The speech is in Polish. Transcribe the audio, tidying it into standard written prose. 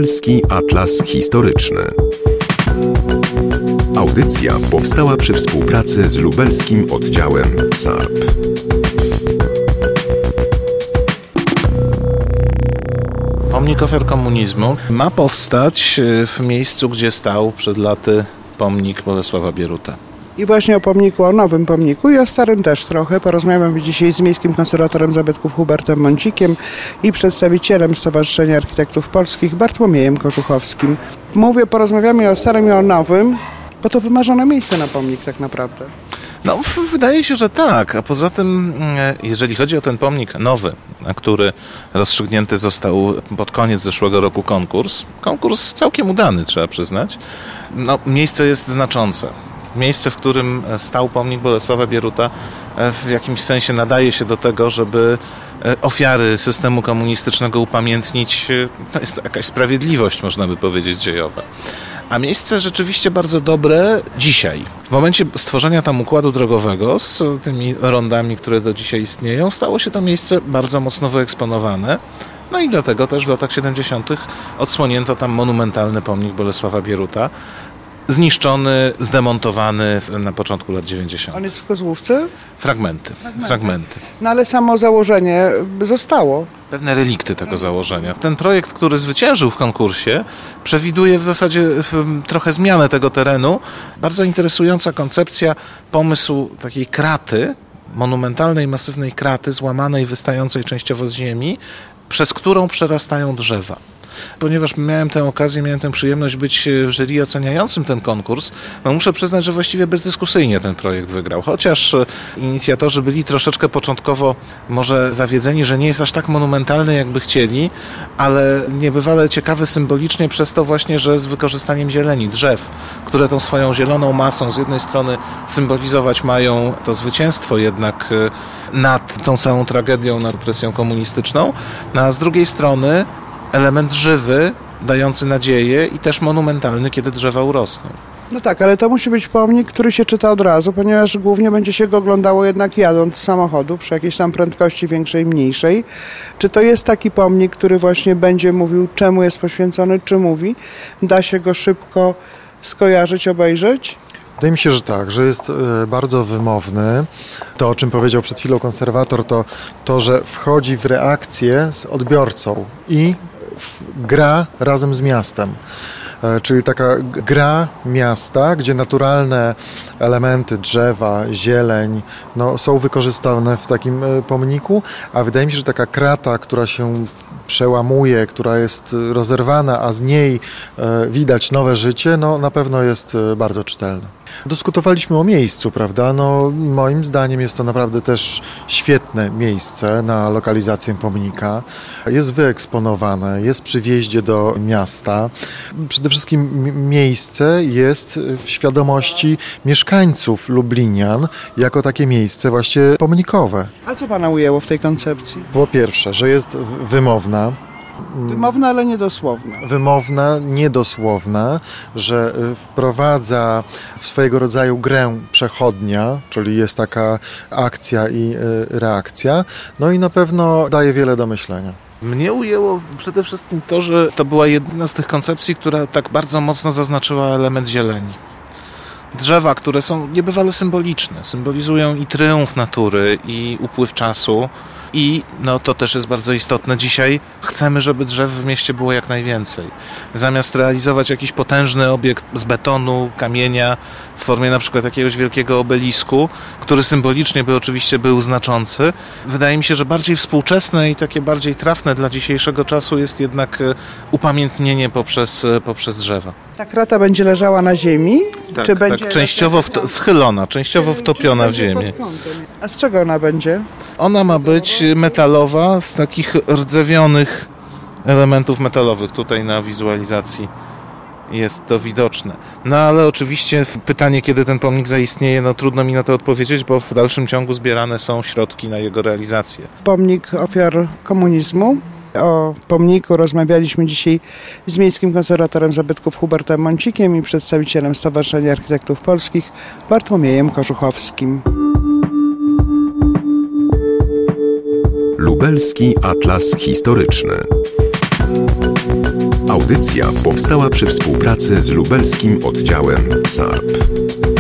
Lubelski Atlas Historyczny. Audycja powstała przy współpracy z lubelskim oddziałem SARP. Pomnik ofiar komunizmu ma powstać w miejscu, gdzie stał przed laty pomnik Bolesława Bieruta. I właśnie o pomniku, o nowym pomniku i o starym też trochę. Porozmawiamy dzisiaj z miejskim konserwatorem zabytków Hubertem Mącikiem i przedstawicielem Stowarzyszenia Architektów Polskich Bartłomiejem Kożuchowskim. Porozmawiamy o starym i o nowym, bo to wymarzone miejsce na pomnik tak naprawdę. No, wydaje się, że tak. A poza tym, jeżeli chodzi o ten pomnik nowy, na który rozstrzygnięty został pod koniec zeszłego roku konkurs całkiem udany, trzeba przyznać, no, miejsce jest znaczące. Miejsce, w którym stał pomnik Bolesława Bieruta, w jakimś sensie nadaje się do tego, żeby ofiary systemu komunistycznego upamiętnić. To jest jakaś sprawiedliwość, można by powiedzieć, dziejowa. A miejsce rzeczywiście bardzo dobre dzisiaj. W momencie stworzenia tam układu drogowego z tymi rondami, które do dzisiaj istnieją, stało się to miejsce bardzo mocno wyeksponowane. No i dlatego też w latach 70. odsłonięto tam monumentalny pomnik Bolesława Bieruta, zniszczony, zdemontowany na początku lat 90. On jest w Kozłówce? Fragmenty. No ale samo założenie zostało. Pewne relikty tego założenia. Ten projekt, który zwyciężył w konkursie, przewiduje w zasadzie trochę zmianę tego terenu. Bardzo interesująca koncepcja, pomysł takiej kraty, monumentalnej, masywnej kraty, złamanej, wystającej częściowo z ziemi, przez którą przerastają drzewa. Ponieważ miałem tę przyjemność być w jury oceniającym ten konkurs, no muszę przyznać, że właściwie bezdyskusyjnie ten projekt wygrał. Chociaż inicjatorzy byli troszeczkę początkowo może zawiedzeni, że nie jest aż tak monumentalny, jakby chcieli, ale niebywale ciekawy symbolicznie przez to właśnie, że z wykorzystaniem zieleni, drzew, które tą swoją zieloną masą z jednej strony symbolizować mają to zwycięstwo jednak nad tą całą tragedią, nad opresją komunistyczną, a z drugiej strony element żywy, dający nadzieję i też monumentalny, kiedy drzewa urosną. No tak, ale to musi być pomnik, który się czyta od razu, ponieważ głównie będzie się go oglądało jednak jadąc z samochodu przy jakiejś tam prędkości większej, mniejszej. Czy to jest taki pomnik, który właśnie będzie mówił, czemu jest poświęcony, czy mówi? Da się go szybko skojarzyć, obejrzeć? Wydaje mi się, że tak, że jest bardzo wymowny. To, o czym powiedział przed chwilą konserwator, to że wchodzi w reakcję z odbiorcą i gra razem z miastem. Czyli taka gra miasta, gdzie naturalne elementy, drzewa, zieleń są wykorzystane w takim pomniku, a wydaje mi się, że taka krata, która się przełamuje, która jest rozerwana, a z niej widać nowe życie, na pewno jest bardzo czytelna. Dyskutowaliśmy o miejscu, prawda? Moim zdaniem jest to naprawdę też świetne miejsce na lokalizację pomnika. Jest wyeksponowane, jest przy wjeździe do miasta. Przede wszystkim miejsce jest w świadomości mieszkańców Lublinian jako takie miejsce właśnie pomnikowe. A co Pana ujęło w tej koncepcji? Po pierwsze, że jest wymowna. Wymowna, ale niedosłowna. Wymowna, niedosłowna, że wprowadza w swojego rodzaju grę przechodnia, czyli jest taka akcja i reakcja, i na pewno daje wiele do myślenia. Mnie ujęło przede wszystkim to, że to była jedna z tych koncepcji, która tak bardzo mocno zaznaczyła element zieleni. Drzewa, które są niebywale symboliczne, symbolizują i tryumf natury, i upływ czasu. I to też jest bardzo istotne. Dzisiaj chcemy, żeby drzew w mieście było jak najwięcej. Zamiast realizować jakiś potężny obiekt z betonu, kamienia, w formie na przykład jakiegoś wielkiego obelisku, który symbolicznie by oczywiście był znaczący, wydaje mi się, że bardziej współczesne i takie bardziej trafne dla dzisiejszego czasu jest jednak upamiętnienie poprzez drzewa. Ta krata będzie leżała na ziemi? Tak, czy będzie częściowo schylona, częściowo wtopiona w ziemię. A z czego ona będzie? Ona ma być metalowa, z takich rdzewionych elementów metalowych. Tutaj na wizualizacji jest to widoczne. Ale oczywiście pytanie, kiedy ten pomnik zaistnieje, trudno mi na to odpowiedzieć, bo w dalszym ciągu zbierane są środki na jego realizację. Pomnik ofiar komunizmu. O pomniku rozmawialiśmy dzisiaj z miejskim konserwatorem zabytków Hubertem Mącikiem i przedstawicielem Stowarzyszenia Architektów Polskich Bartłomiejem Kożuchowskim. Lubelski Atlas Historyczny. Audycja powstała przy współpracy z lubelskim oddziałem SARP.